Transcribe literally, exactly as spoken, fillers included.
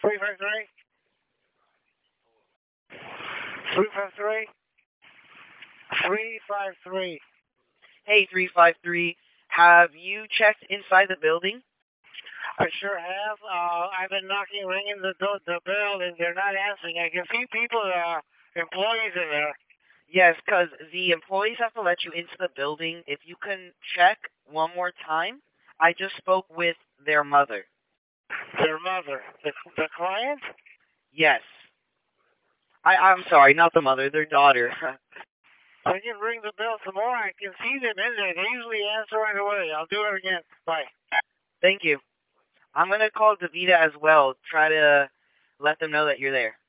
three five three? three five three? three five three. Hey, three five three, have you checked inside the building? I sure have. Uh, I've been knocking, ringing the door, the bell, and they're not answering. I can see people, uh, employees in there. Yes, because the employees have to let you into the building. If you can check one more time, I just spoke with their mother. Their mother. The, the client? Yes. I, I'm sorry, not the mother, their daughter. I can ring the bell some more. I can see them in there. They usually answer right away. I'll do it again. Bye. Thank you. I'm going to call DeVita as well. Try to let them know that you're there.